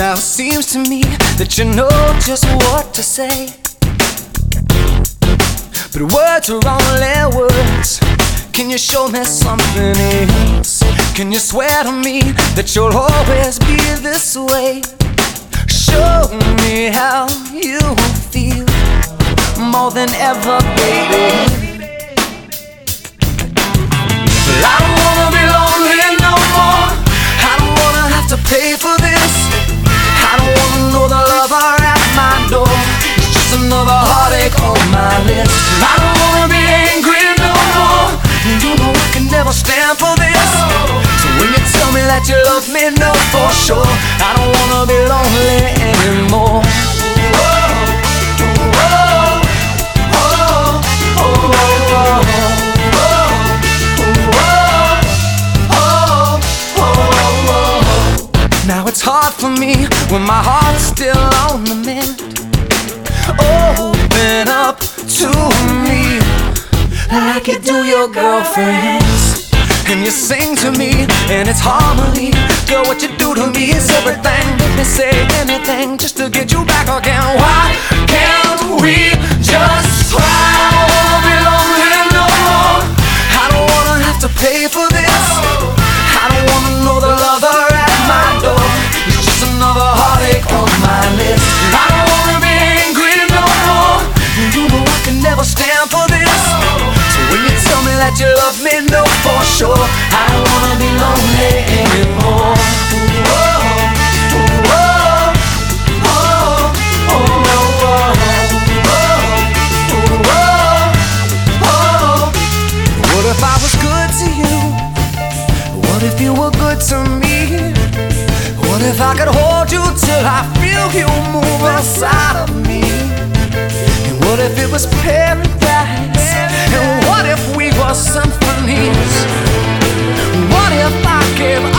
Now it seems to me that you know just what to say, but words are only words. Can you show me something else? Can you swear to me that you'll always be this way? Show me how you feel more than ever, baby. I don't wanna be lonely no more. I don't wanna have to pay for this. I don't wanna know the lover at my door. It's just another heartache on my list. I don't wanna be angry no more. You know I can never stand for this. So when you tell me that you love me, know for sure I don't wanna be lonely anymore. Now it's hard for me when my heart's still on the mend. Open up to me like you do your girlfriends, and you sing to me and it's harmony. Girl, what you do to me is everything. Make me say anything just to get you back again. Why can't we just try? I don't wanna be lonely no more. I don't wanna have to pay for this. I don't wanna know the lover at my door. It's just another heartache on my list. I don't wanna be angry no more. You know I can never stand for this. So when you tell me that you love me, know for sure I don't wanna be lonely anymore. What if I was good to you? What if you were good to me? What if I could hold you till I feel you move inside of me? And what if it was paradise? And what if we were symphonies? What if I gave